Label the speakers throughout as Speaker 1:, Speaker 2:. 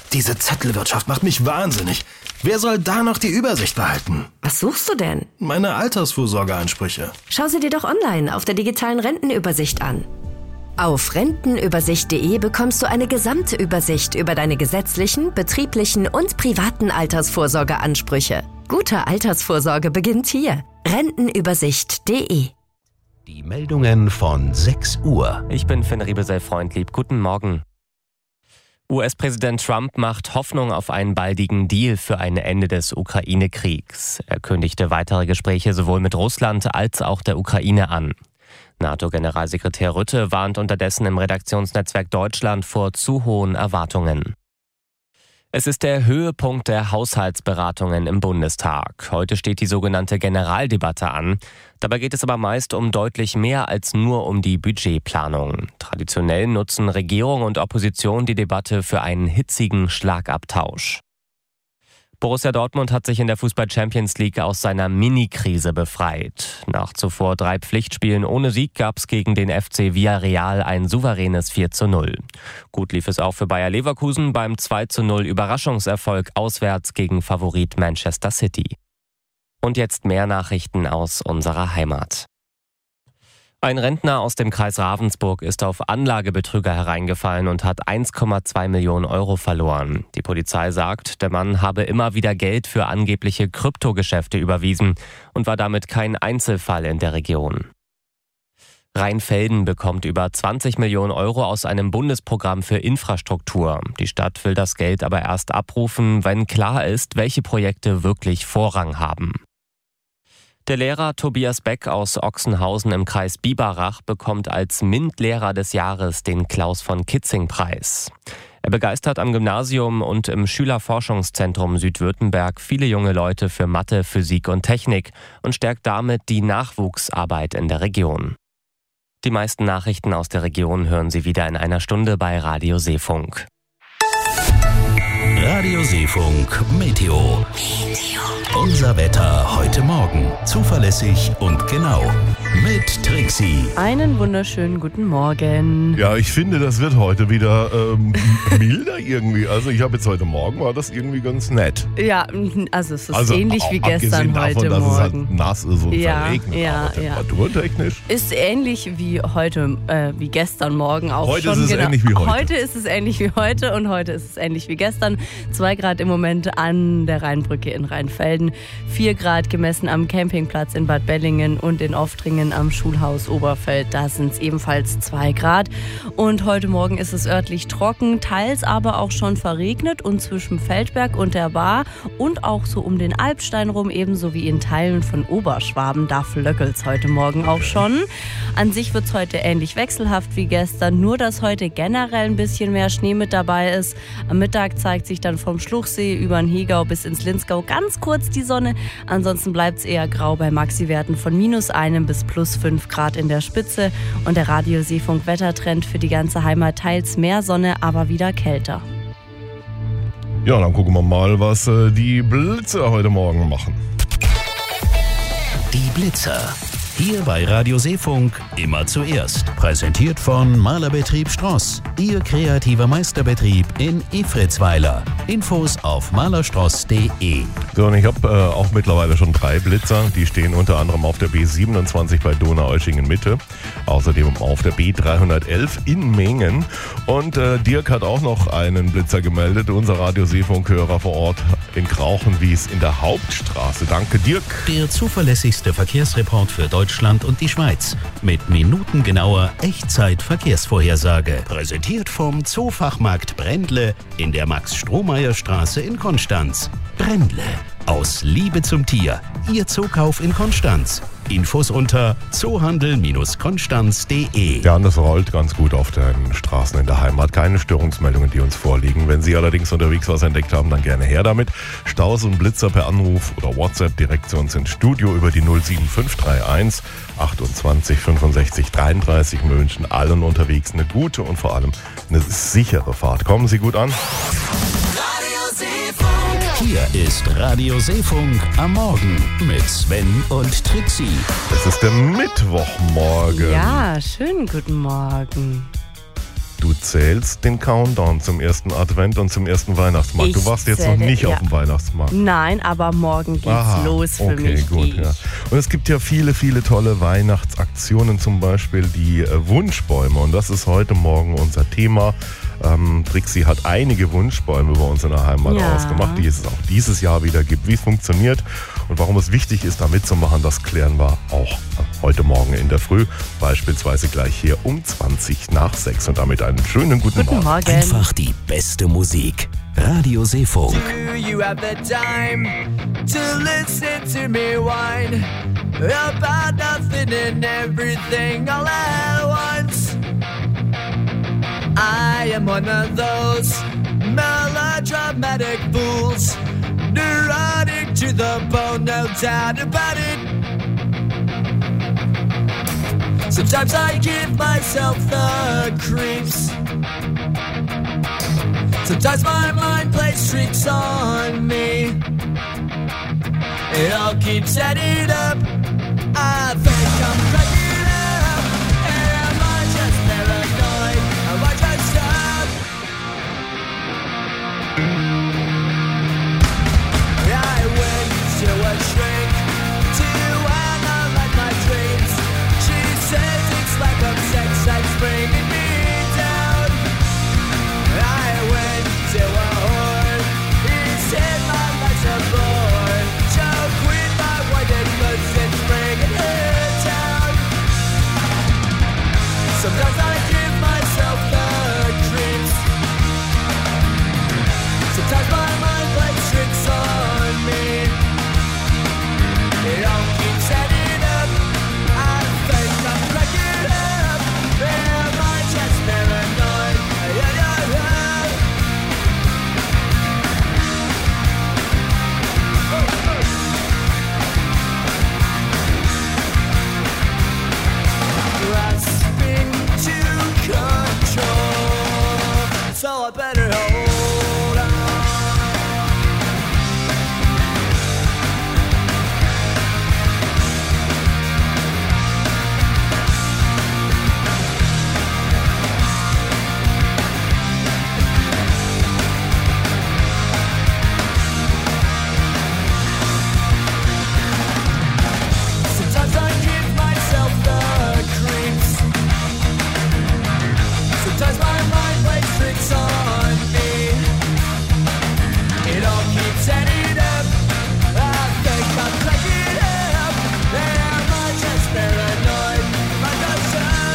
Speaker 1: Diese Zettelwirtschaft macht mich wahnsinnig. Wer soll da noch die Übersicht behalten?
Speaker 2: Was suchst du denn?
Speaker 1: Meine Altersvorsorgeansprüche.
Speaker 2: Schau sie dir doch online auf der digitalen Rentenübersicht an. Auf rentenübersicht.de bekommst du eine gesamte Übersicht über deine gesetzlichen, betrieblichen und privaten Altersvorsorgeansprüche. Gute Altersvorsorge beginnt hier. Rentenübersicht.de.
Speaker 3: Die Meldungen von 6 Uhr.
Speaker 4: Ich bin Finn Riebesell-Freundlieb. Guten Morgen. US-Präsident Trump macht Hoffnung auf einen baldigen Deal für ein Ende des Ukraine-Kriegs. Er kündigte weitere Gespräche sowohl mit Russland als auch der Ukraine an. NATO-Generalsekretär Rutte warnt unterdessen im Redaktionsnetzwerk Deutschland vor zu hohen Erwartungen. Es ist der Höhepunkt der Haushaltsberatungen im Bundestag. Heute steht die sogenannte Generaldebatte an. Dabei geht es aber meist um deutlich mehr als nur um die Budgetplanung. Traditionell nutzen Regierung und Opposition die Debatte für einen hitzigen Schlagabtausch. Borussia Dortmund hat sich in der Fußball-Champions-League aus seiner Mini-Krise befreit. Nach zuvor 3 Pflichtspielen ohne Sieg gab es gegen den FC Villarreal ein souveränes 4:0. Gut lief es auch für Bayer Leverkusen beim 2:0 Überraschungserfolg auswärts gegen Favorit Manchester City. Und jetzt mehr Nachrichten aus unserer Heimat. Ein Rentner aus dem Kreis Ravensburg ist auf Anlagebetrüger hereingefallen und hat 1,2 Millionen Euro verloren. Die Polizei sagt, der Mann habe immer wieder Geld für angebliche Kryptogeschäfte überwiesen und war damit kein Einzelfall in der Region. Rheinfelden bekommt über 20 Millionen Euro aus einem Bundesprogramm für Infrastruktur. Die Stadt will das Geld aber erst abrufen, wenn klar ist, welche Projekte wirklich Vorrang haben. Der Lehrer Tobias Beck aus Ochsenhausen im Kreis Biberach bekommt als MINT-Lehrer des Jahres den Klaus-von-Kitzing-Preis. Er begeistert am Gymnasium und im Schülerforschungszentrum Südwürttemberg viele junge Leute für Mathe, Physik und Technik und stärkt damit die Nachwuchsarbeit in der Region. Die meisten Nachrichten aus der Region hören Sie wieder in einer Stunde bei Radio Seefunk.
Speaker 3: Radio Seefunk Meteo. Unser Wetter heute Morgen. Zuverlässig und genau. Mit Trixie.
Speaker 5: Einen wunderschönen guten Morgen.
Speaker 6: Ja, ich finde, das wird heute wieder milder irgendwie. Also ich habe jetzt heute Morgen, war das irgendwie ganz nett.
Speaker 5: Ja, also es ist ähnlich wie gestern
Speaker 6: davon,
Speaker 5: heute
Speaker 6: dass
Speaker 5: Morgen.
Speaker 6: Es halt nass ist und verregnet,
Speaker 5: ja,
Speaker 6: aber temperaturtechnisch.
Speaker 5: Ist ähnlich wie heute, wie gestern Morgen auch
Speaker 6: heute
Speaker 5: schon.
Speaker 6: Heute ist es ähnlich wie heute.
Speaker 5: Heute ist es ähnlich wie heute und heute ist es ähnlich wie gestern. 2 Grad im Moment an der Rheinbrücke in Rheinfelden, 4 Grad gemessen am Campingplatz in Bad Bellingen und in Oftringen am Schulhaus Oberfeld. Da sind es ebenfalls 2 Grad. Und heute Morgen ist es örtlich trocken, teils aber auch schon verregnet und zwischen Feldberg und der Baar und auch so um den Alpstein rum, ebenso wie in Teilen von Oberschwaben. Da flöckelt es heute Morgen auch schon. An sich wird es heute ähnlich wechselhaft wie gestern, nur dass heute generell ein bisschen mehr Schnee mit dabei ist. Am Mittag zeigt sich dann vom Schluchsee über den Hegau bis ins Linzgau ganz kurz die Sonne. Ansonsten bleibt es eher grau bei Maxiwerten von -1 bis +5 Grad in der Spitze. Und der Radio Seefunk Wettertrend für die ganze Heimat, teils mehr Sonne, aber wieder kälter.
Speaker 6: Ja, dann gucken wir mal, was die Blitzer heute Morgen machen.
Speaker 3: Die Blitzer. Hier bei Radio Seefunk immer zuerst. Präsentiert von Malerbetrieb Stross. Ihr kreativer Meisterbetrieb in Efritzweiler. Infos auf malerstross.de.
Speaker 6: So, und ich habe auch mittlerweile schon 3 Blitzer. Die stehen unter anderem auf der B27 bei Donaueschingen Mitte. Außerdem auf der B311 in Mengen. Und Dirk hat auch noch einen Blitzer gemeldet. Unser Radio Seefunk-Hörer vor Ort in Krauchenwies in der Hauptstraße. Danke, Dirk.
Speaker 3: Der zuverlässigste Verkehrsreport für Deutschland und die Schweiz. Mit minutengenauer Echtzeit-Verkehrsvorhersage. Präsentiert vom Zoofachmarkt Brendle in der Max-Strohmeier-Straße in Konstanz. Brendle. Aus Liebe zum Tier. Ihr Zookauf in Konstanz. Infos unter zoohandel-konstanz.de.
Speaker 6: Ja, und das rollt ganz gut auf den Straßen in der Heimat. Keine Störungsmeldungen, die uns vorliegen. Wenn Sie allerdings unterwegs was entdeckt haben, dann gerne her damit. Staus und Blitzer per Anruf oder WhatsApp direkt zu uns ins Studio über die 07531 28 65 33. Wir wünschen allen unterwegs eine gute und vor allem eine sichere Fahrt. Kommen Sie gut an.
Speaker 3: Hier ist Radio Seefunk am Morgen mit Sven und Trixie.
Speaker 6: Es ist der Mittwochmorgen.
Speaker 5: Ja, schönen guten Morgen.
Speaker 6: Du zählst den Countdown zum ersten Advent und zum ersten Weihnachtsmarkt. Du warst jetzt noch nicht auf dem Weihnachtsmarkt.
Speaker 5: Nein, aber morgen geht's los für mich.
Speaker 6: Okay, gut. Ja. Und es gibt ja viele, viele tolle Weihnachtsaktionen, zum Beispiel die Wunschbäume. Und das ist heute Morgen unser Thema. Trixie hat einige Wunschbäume bei uns in der Heimat ausgemacht, die es auch dieses Jahr wieder gibt. Wie es funktioniert und warum es wichtig ist, da mitzumachen, das klären wir auch heute Morgen in der Früh. Beispielsweise gleich hier um 6:20. Und damit einen schönen guten Morgen.
Speaker 3: Einfach die beste Musik. Radio Seefunk.
Speaker 7: Do you have the time to listen to me whine about nothing and everything all at once? I am one of those melodramatic fools, neurotic to the bone, no doubt about it. Sometimes I give myself the creeps. Sometimes my mind plays tricks on me. It all keeps adding up. I think I'm cracking up. Am I just paranoid? Am I just up? I went to a shrink to analyze my dreams. She says it's like I'm sex that's bringing me down. I went to a whore. He said my life's a bore. Joke with my wife and cause it's bringing her down. Sometimes I give myself the creeps. Sometimes my mind plays tricks on me. It all keeps adding up. I think I'm cracking up. Am I just paranoid? Yeah. Grasping to control, so I better hold on. Sometimes I give myself the creeps. Sometimes my mind plays tricks on me. It all keeps adding up. I think I'm cracking up. Am I just paranoid? Am I just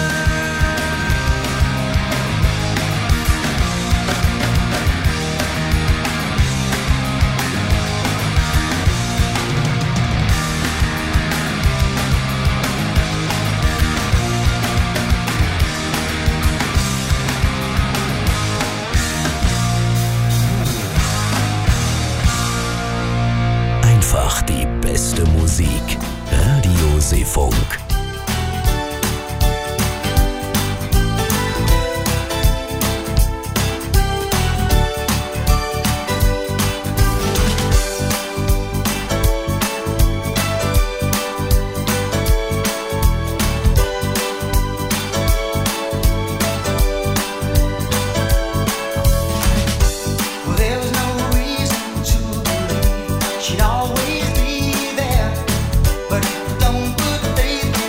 Speaker 3: Einfach die beste Musik. Radio Seefunk.
Speaker 8: Well, there was no reason to believe she'd always be there, but don't put faith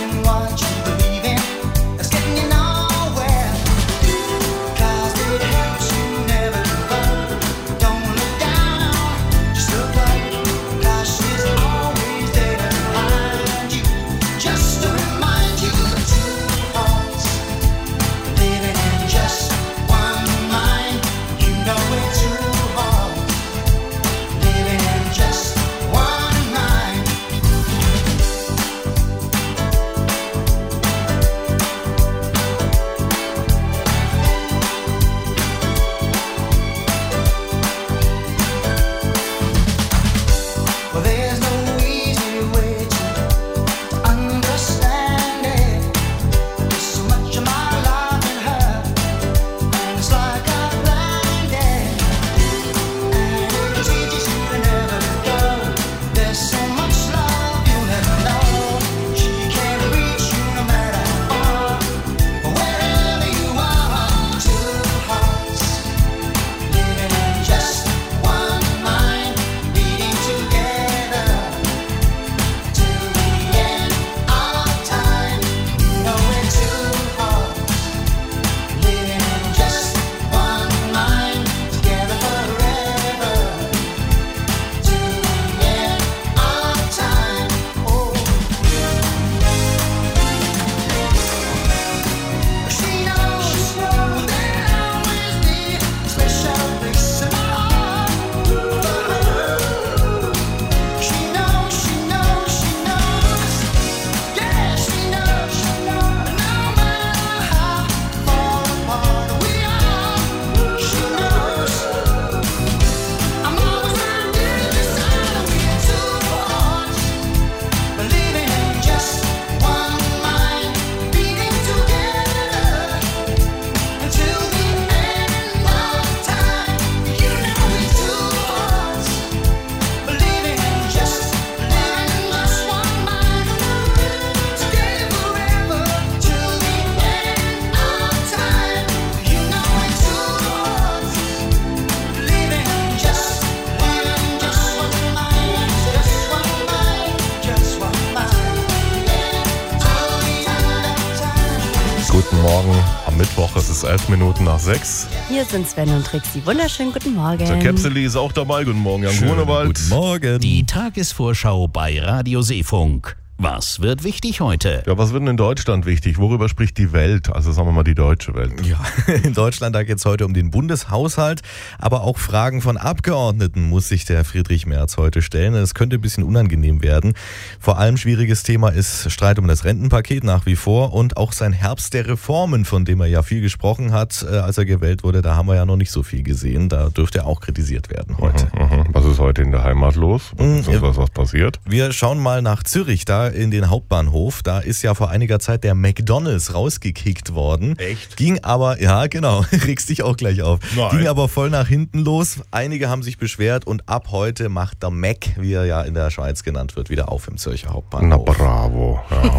Speaker 6: Morgen am Mittwoch. Es ist 11 Minuten nach 6.
Speaker 5: Hier sind Sven und Trixi. Wunderschönen guten Morgen.
Speaker 6: Der Käpseli ist auch dabei. Guten Morgen, Jan Grunewald.
Speaker 3: Guten Morgen. Die Tagesvorschau bei Radio Seefunk. Was wird wichtig heute?
Speaker 6: Ja, was wird denn in Deutschland wichtig? Worüber spricht die Welt? Also sagen wir mal die deutsche Welt.
Speaker 9: Ja, in Deutschland, da geht es heute um den Bundeshaushalt, aber auch Fragen von Abgeordneten muss sich der Friedrich Merz heute stellen. Es könnte ein bisschen unangenehm werden. Vor allem schwieriges Thema ist Streit um das Rentenpaket nach wie vor und auch sein Herbst der Reformen, von dem er ja viel gesprochen hat, als er gewählt wurde. Da haben wir ja noch nicht so viel gesehen. Da dürfte er auch kritisiert werden heute.
Speaker 6: Was ist heute in der Heimat los? Was passiert?
Speaker 9: Wir schauen mal nach Zürich, da in den Hauptbahnhof. Da ist ja vor einiger Zeit der McDonald's rausgekickt worden.
Speaker 6: Echt?
Speaker 9: Ging aber, ja genau, regst dich auch gleich auf.
Speaker 6: Nein.
Speaker 9: Ging aber voll nach hinten los. Einige haben sich beschwert und ab heute macht der Mac, wie er ja in der Schweiz genannt wird, wieder auf im Zürcher
Speaker 6: Na
Speaker 9: Hauptbahnhof.
Speaker 6: bravo.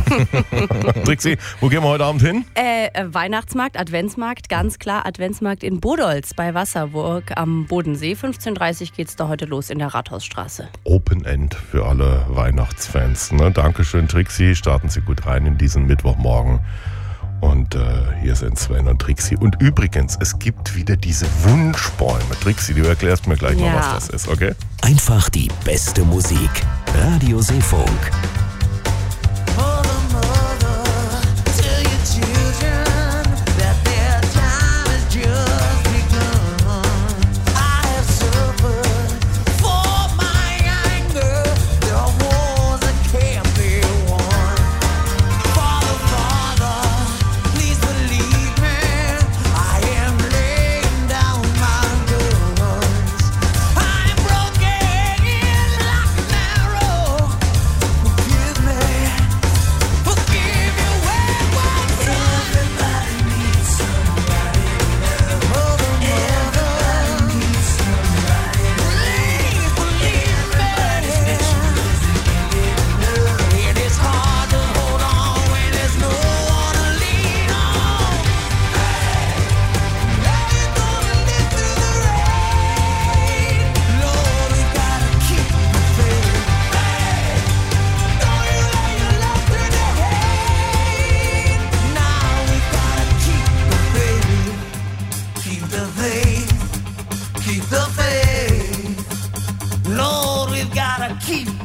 Speaker 6: Ja. Trixi, wo gehen wir heute Abend hin?
Speaker 5: Weihnachtsmarkt, Adventsmarkt, ganz klar Adventsmarkt in Bodolz bei Wasserburg am Bodensee. 15:30 Uhr geht's da heute los in der Rathausstraße.
Speaker 6: Open End für alle Weihnachtsfans. Ne? Dankeschön, Trixi. Starten Sie gut rein in diesen Mittwochmorgen. Und hier sind Sven und Trixi. Und übrigens, es gibt wieder diese Wunschbäume. Trixi, du erklärst mir gleich mal, was das ist, okay?
Speaker 3: Einfach die beste Musik. Radio Seefunk.
Speaker 7: Keep